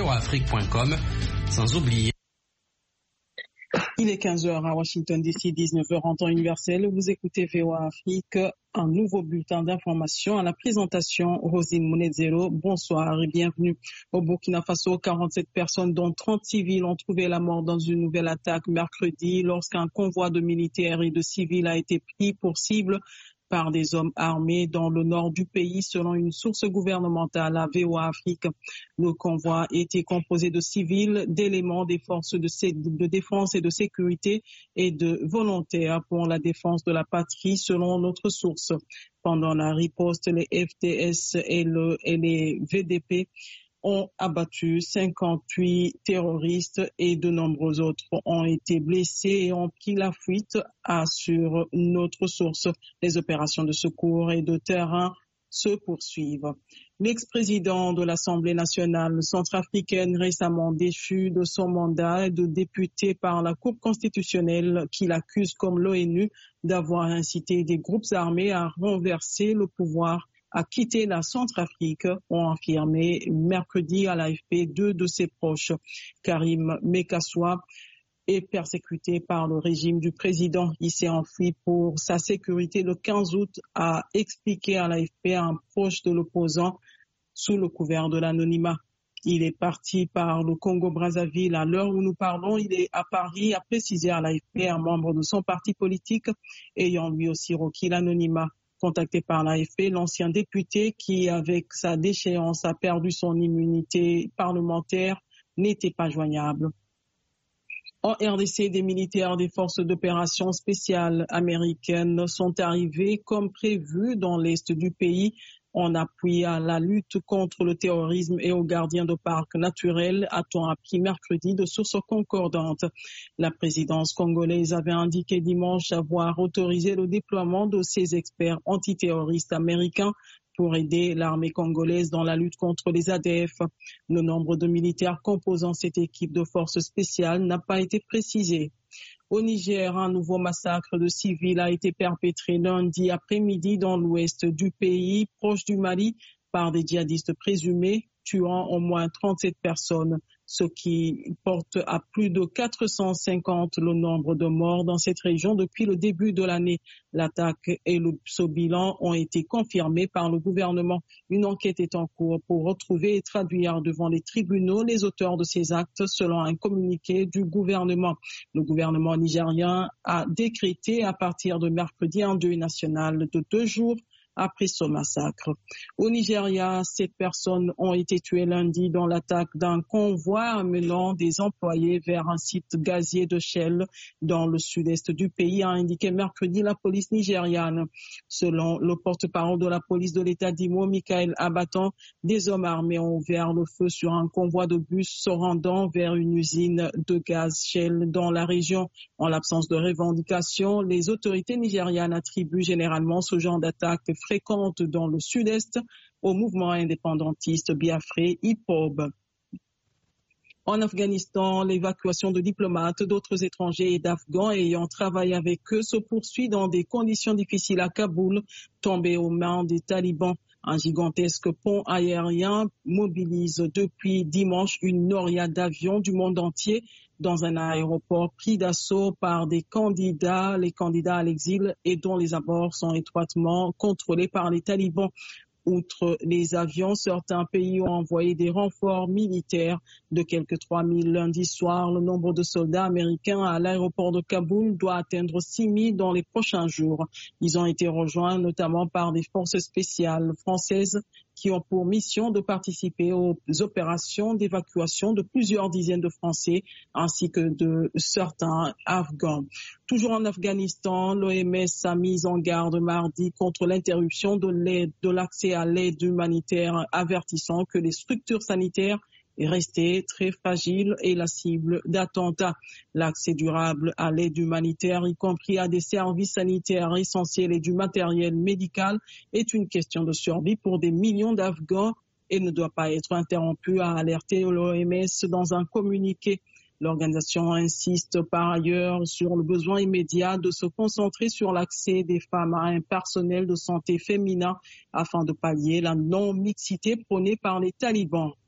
voaafrique.com, sans oublier. Il est 15h à Washington DC, 19h en temps universel. Vous écoutez VOA Afrique, un nouveau bulletin d'information à la présentation Rosine Mounezero. Bonsoir et bienvenue. Au Burkina Faso, 47 personnes dont 30 civils ont trouvé la mort dans une nouvelle attaque mercredi lorsqu'un convoi de militaires et de civils a été pris pour cible par des hommes armés dans le nord du pays, selon une source gouvernementale à VOA Afrique. Le convoi était composé de civils, d'éléments des forces de défense et de sécurité et de volontaires pour la défense de la patrie, selon notre source. Pendant la riposte, les FDS et les VDP ont abattu 58 terroristes et de nombreux autres ont été blessés et ont pris la fuite, assure notre source. Les opérations de secours et de terrain se poursuivent. L'ex-président de l'Assemblée nationale centrafricaine, récemment déchu de son mandat de député par la Cour constitutionnelle, qui l'accuse comme l'ONU d'avoir incité des groupes armés à renverser le pouvoir, a quitté la Centrafrique, ont affirmé mercredi à l'AFP deux de ses proches. Karim Mekassoua est persécuté par le régime du président. Il s'est enfui pour sa sécurité le 15 août, a expliqué à l'AFP un proche de l'opposant sous le couvert de l'anonymat. Il est parti par le Congo-Brazzaville. À l'heure où nous parlons, il est à Paris, a précisé à l'AFP un membre de son parti politique ayant lui aussi requis l'anonymat. Contacté par l'AFP, l'ancien député qui, avec sa déchéance, a perdu son immunité parlementaire, n'était pas joignable. En RDC, des militaires des forces d'opération spéciales américaines sont arrivés comme prévu dans l'est du pays en appui à la lutte contre le terrorisme et aux gardiens de parcs naturels, a-t-on appris mercredi de sources concordantes. La présidence congolaise avait indiqué dimanche avoir autorisé le déploiement de ses experts antiterroristes américains pour aider l'armée congolaise dans la lutte contre les ADF. Le nombre de militaires composant cette équipe de forces spéciales n'a pas été précisé. Au Niger, un nouveau massacre de civils a été perpétré lundi après-midi dans l'ouest du pays, proche du Mali, par des djihadistes présumés, tuant au moins 37 personnes, ce qui porte à plus de 450 le nombre de morts dans cette région depuis le début de l'année. L'attaque et ce bilan ont été confirmés par le gouvernement. Une enquête est en cours pour retrouver et traduire devant les tribunaux les auteurs de ces actes, selon un communiqué du gouvernement. Le gouvernement nigérien a décrété à partir de mercredi un deuil national de 2 jours après ce massacre. Au Nigeria, 7 personnes ont été tuées lundi dans l'attaque d'un convoi amenant des employés vers un site gazier de Shell dans le sud-est du pays, a indiqué mercredi la police nigériane. Selon le porte-parole de la police de l'État d'Imo, Michael Abatan, des hommes armés ont ouvert le feu sur un convoi de bus se rendant vers une usine de gaz Shell dans la région. En l'absence de revendication, les autorités nigérianes attribuent généralement ce genre d'attaque fréquente dans le sud-est au mouvement indépendantiste biafré IPOB. En Afghanistan, l'évacuation de diplomates, d'autres étrangers et d'Afghans ayant travaillé avec eux se poursuit dans des conditions difficiles à Kaboul, tombé aux mains des talibans. Un gigantesque pont aérien mobilise depuis dimanche une noria d'avions du monde entier dans un aéroport pris d'assaut par les candidats à l'exil et dont les abords sont étroitement contrôlés par les talibans. Outre les avions, certains pays ont envoyé des renforts militaires de quelques 3000 lundi soir. Le nombre de soldats américains à l'aéroport de Kaboul doit atteindre 6000 dans les prochains jours. Ils ont été rejoints notamment par des forces spéciales françaises qui ont pour mission de participer aux opérations d'évacuation de plusieurs dizaines de Français ainsi que de certains Afghans. Toujours en Afghanistan, l'OMS a mis en garde mardi contre l'interruption de l'accès à l'aide humanitaire, avertissant que les structures sanitaires est restée très fragile et la cible d'attentats. L'accès durable à l'aide humanitaire, y compris à des services sanitaires essentiels et du matériel médical, est une question de survie pour des millions d'Afghans et ne doit pas être interrompu, a alerté l'OMS dans un communiqué. L'organisation insiste par ailleurs sur le besoin immédiat de se concentrer sur l'accès des femmes à un personnel de santé féminin afin de pallier la non-mixité prônée par les talibans.